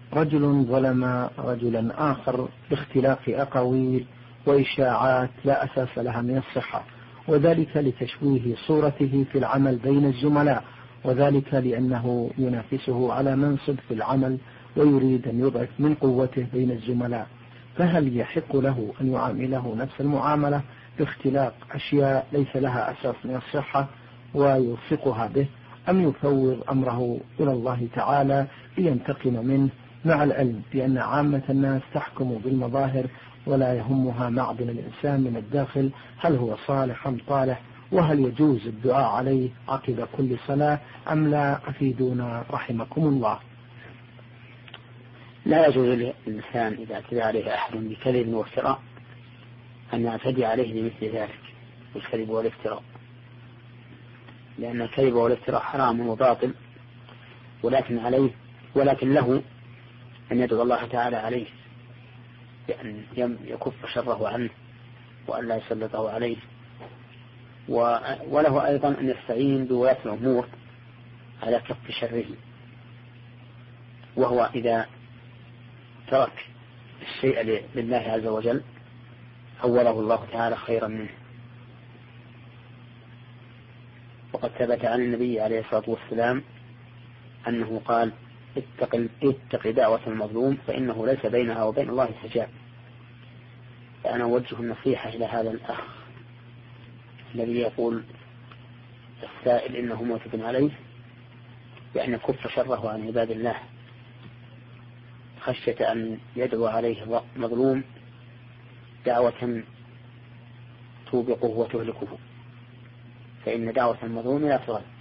رجل ظلم رجلا آخر باختلاف أقاويل وإشاعات لا أساس لها من الصحة، وذلك لتشويه صورته في العمل بين الزملاء، وذلك لأنه ينافسه على منصب في العمل ويريد أن يضعف من قوته بين الزملاء. فهل يحق له أن يعامله نفس المعاملة باختلاف أشياء ليس لها أساس من الصحة ويوثقها به، أم يفوض أمره إلى الله تعالى لينتقم منه، مع العلم بأن عامة الناس تحكم بالمظاهر ولا يهمها معدن الإنسان من الداخل هل هو صالح أم طالح، وهل يجوز الدعاء عليه عقب كل صلاة أم لا؟ أفيدونا رحمكم الله. لا يجوز للإنسان إذا اعتدى عليه أحد بكذب وافتراء أن يعتدي عليه بمثل ذلك بالكذب والافتراء، لأن الكذب والافتراء حرام وباطل، ولكن له أن يدعو الله تعالى عليه بأن يكف شره عنه وأن لا يسلطه عليه، وله أيضا أن يستعين بولاة الأمور على كف شره، وهو إذا ترك الشيء لله عز وجل أوله الله تعالى خيرا منه. وقد ثبت عن النبي عليه الصلاة والسلام أنه قال: اتق دعوة المظلوم فإنه ليس بينها وبين الله حجاب. فأنا أوجه النصيحة إلى هذا الأخ الذي يقول السائل إنه موثق عليه بأن يكف شره عن عباد الله خشية أن يدعو عليه مظلوم دعوة توبقه وتهلكه، فإن دعوة المظلوم لا ترد.